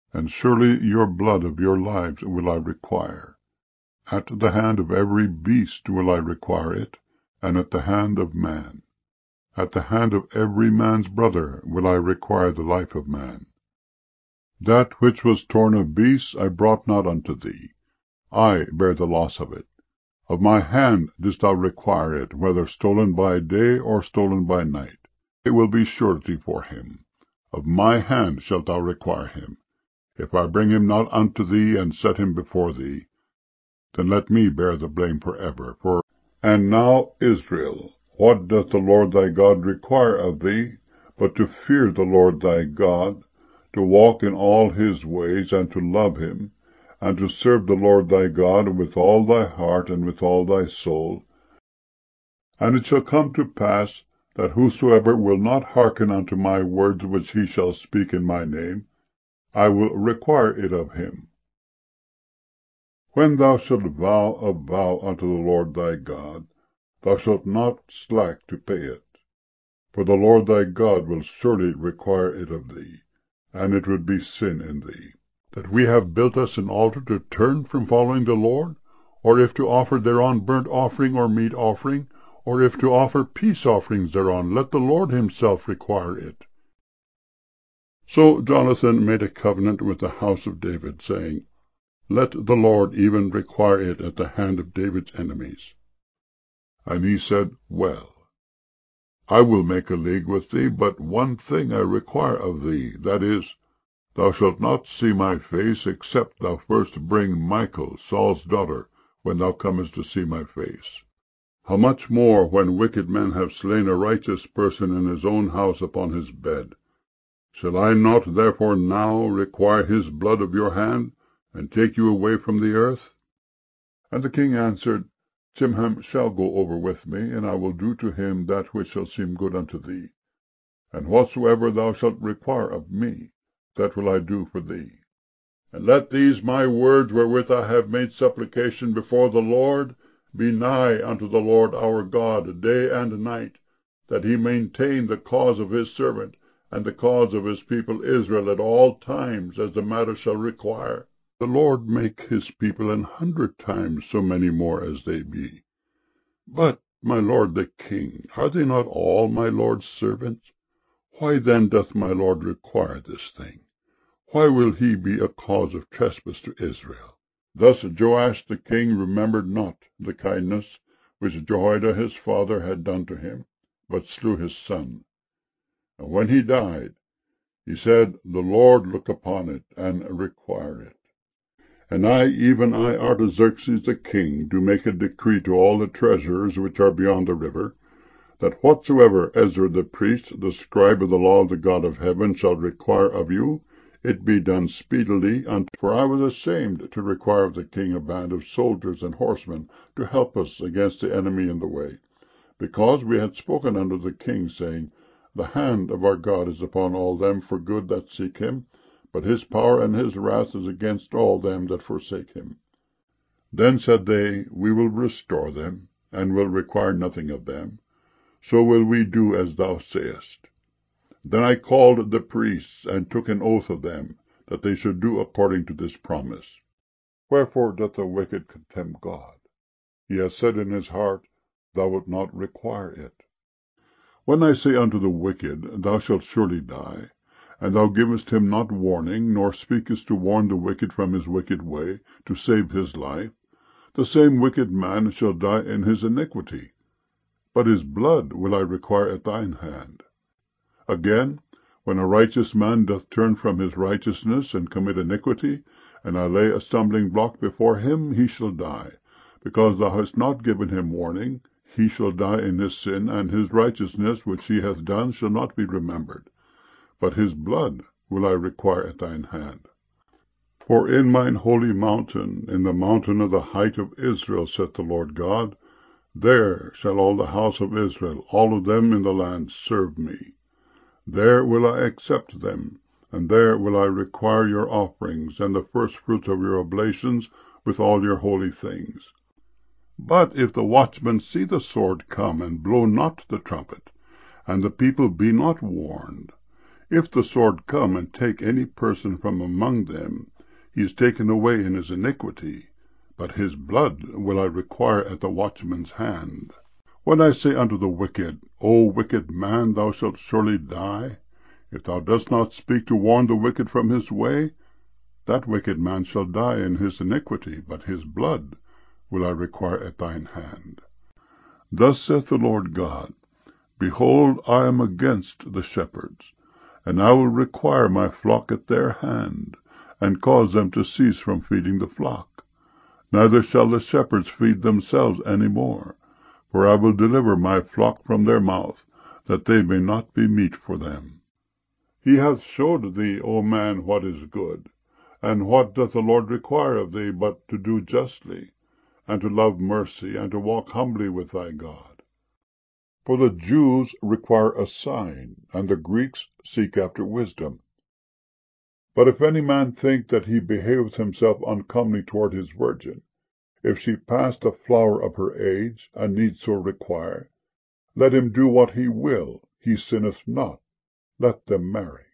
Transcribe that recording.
And surely your blood of your lives will I require. At the hand of every beast will I require it, and at the hand of man. At the hand of every man's brother will I require the life of man. That which was torn of beasts I brought not unto thee. I bear the loss of it. Of my hand didst thou require it, whether stolen by day or stolen by night. It will be surety for him. Of my hand shalt thou require him. If I bring him not unto thee, and set him before thee, then let me bear the blame forever. And now, Israel, what doth the Lord thy God require of thee, but to fear the Lord thy God, to walk in all his ways, and to love him, and to serve the Lord thy God with all thy heart and with all thy soul? And it shall come to pass, that whosoever will not hearken unto my words which he shall speak in my name, I will require it of him. When thou shalt vow a vow unto the Lord thy God, thou shalt not slack to pay it. For the Lord thy God will surely require it of thee, and it would be sin in thee. That we have built us an altar to turn from following the Lord, or if to offer thereon burnt offering or meat offering, or if to offer peace offerings thereon, let the Lord himself require it. So Jonathan made a covenant with the house of David, saying, Let the Lord even require it at the hand of David's enemies. And he said, Well, I will make a league with thee, but one thing I require of thee, that is, thou shalt not see my face, except thou first bring Michal, Saul's daughter, when thou comest to see my face. How much more when wicked men have slain a righteous person in his own house upon his bed? Shall I not therefore now require his blood of your hand, and take you away from the earth? And the king answered, Chimham shall go over with me, and I will do to him that which shall seem good unto thee. And whatsoever thou shalt require of me, that will I do for thee. And let these my words wherewith I have made supplication before the Lord be nigh unto the Lord our God day and night, that he maintain the cause of his servant, and the cause of his people Israel at all times, as the matter shall require. The Lord make his people 100 times so many more as they be. But, my lord the king, are they not all my lord's servants? Why then doth my lord require this thing? Why will he be a cause of trespass to Israel? Thus Joash the king remembered not the kindness which Jehoiada his father had done to him, but slew his son. And when he died, he said, The Lord look upon it, and require it. And I, even I, Artaxerxes the king, do make a decree to all the treasurers which are beyond the river, that whatsoever Ezra the priest, the scribe of the law of the God of heaven, shall require of you, it be done speedily. For I was ashamed to require of the king a band of soldiers and horsemen to help us against the enemy in the way, because we had spoken unto the king, saying, The hand of our God is upon all them for good that seek him, but his power and his wrath is against all them that forsake him. Then said they, We will restore them, and will require nothing of them. So will we do as thou sayest. Then I called the priests, and took an oath of them, that they should do according to this promise. Wherefore doth the wicked contemn God? He has said in his heart, Thou wilt not require it. When I say unto the wicked, Thou shalt surely die, and thou givest him not warning, nor speakest to warn the wicked from his wicked way, to save his life, the same wicked man shall die in his iniquity. But his blood will I require at thine hand. Again, when a righteous man doth turn from his righteousness, and commit iniquity, and I lay a stumbling block before him, he shall die. Because thou hast not given him warning, he shall die in his sin, and his righteousness which he hath done shall not be remembered. But his blood will I require at thine hand. For in mine holy mountain, in the mountain of the height of Israel, saith the Lord God, there shall all the house of Israel, all of them in the land, serve me. There will I accept them, and there will I require your offerings, and the firstfruits of your oblations, with all your holy things. But if the watchman see the sword come, and blow not the trumpet, and the people be not warned, If the sword come and take any person from among them, he is taken away in his iniquity, but his blood will I require at the watchman's hand. When I say unto the wicked, O wicked man, thou shalt surely die, if thou dost not speak to warn the wicked from his way, that wicked man shall die in his iniquity, but his blood will I require at thine hand. Thus saith the Lord God, Behold, I am against the shepherds, and I will require my flock at their hand, and cause them to cease from feeding the flock. Neither shall the shepherds feed themselves any more, for I will deliver my flock from their mouth, that they may not be meat for them. He hath showed thee, O man, what is good. And what doth the Lord require of thee but to do justly, and to love mercy, and to walk humbly with thy God? For the Jews require a sign, and the Greeks seek after wisdom. But if any man think that he behaveth himself uncomely toward his virgin, if she pass the flower of her age, and need so require, let him do what he will, he sinneth not, let them marry.